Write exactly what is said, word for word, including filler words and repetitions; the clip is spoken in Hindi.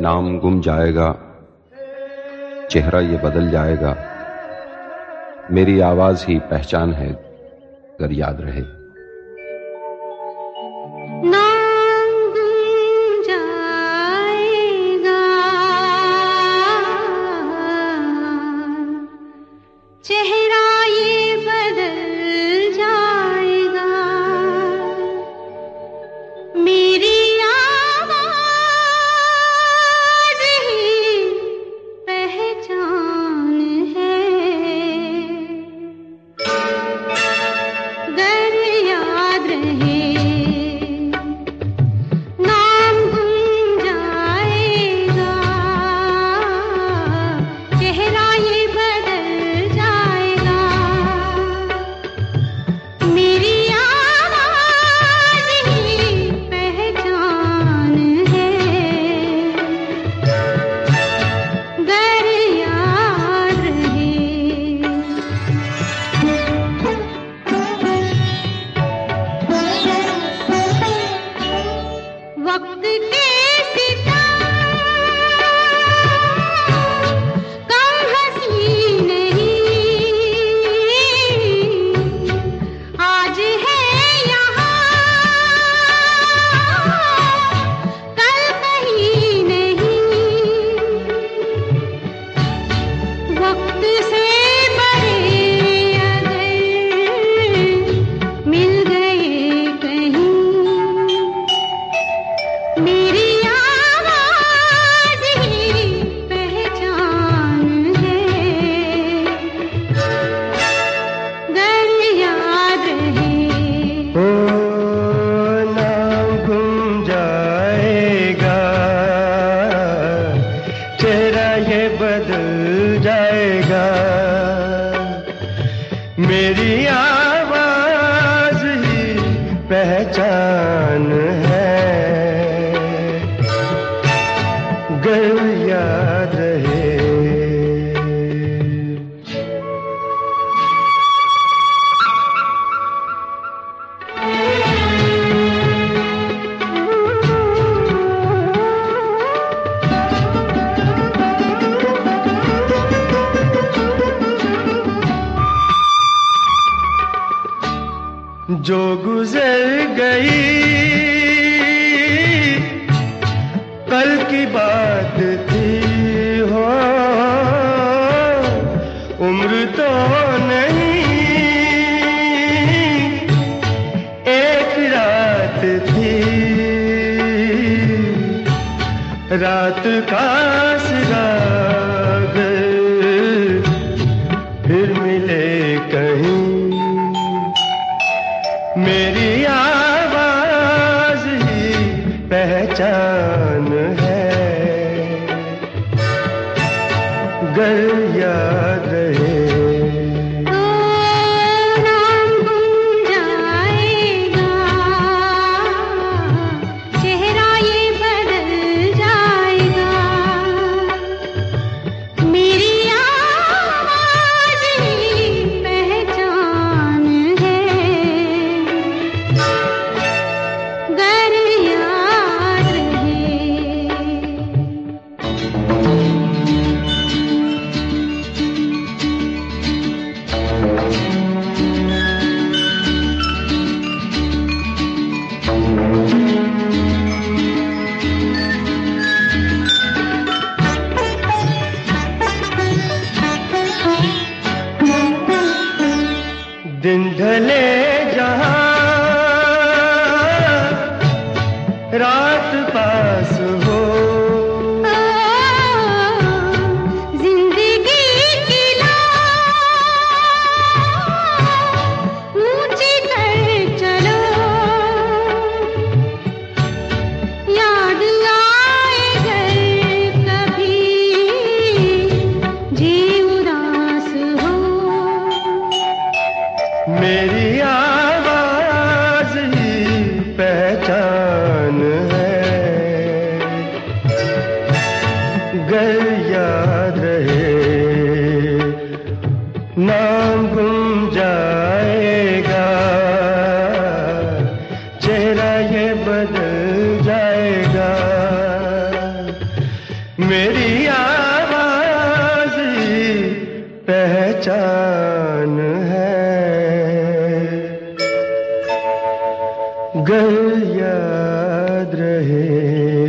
नाम गुम जाएगा, चेहरा ये बदल जाएगा, मेरी आवाज ही पहचान है अगर याद रहे। चेहरा ये बदल जाएगा, मेरी आवाज ही पहचान है, गर याद रहे नाम गुम जाएगा, चेहरा ये वक्त के सिता कम हंसी नहीं, आज है यहाँ कल कहीं नहीं, वक्त से बड़े अगर मिल गए कहीं, मेरी आवाज ही पहचान है, गर याद रहे। ओ नाम गुम जाएगा, चेहरा ये बदल जाएगा, मेरी आवाज ही पहचान है, गर याद रहे। जो गुजर गई कल की बात थी हो, उम्र तो नहीं एक रात थी, रात का सिराग फिर मिले कहीं, मेरी आवाज ही पहचान है, गर याद रहे। नाम गुम जाएगा, चेहरा ये बदल जाएगा, मेरी आवाज ही पहचान है, गर याद रहे। दिन ढले जहाँ रात पास हो, जिंदगी की लौ ऊंची कर चलो, याद आए घर कभी जी उदास हो, मेरी आवाज मेरी आवाज पहचान है, गर याद रहे।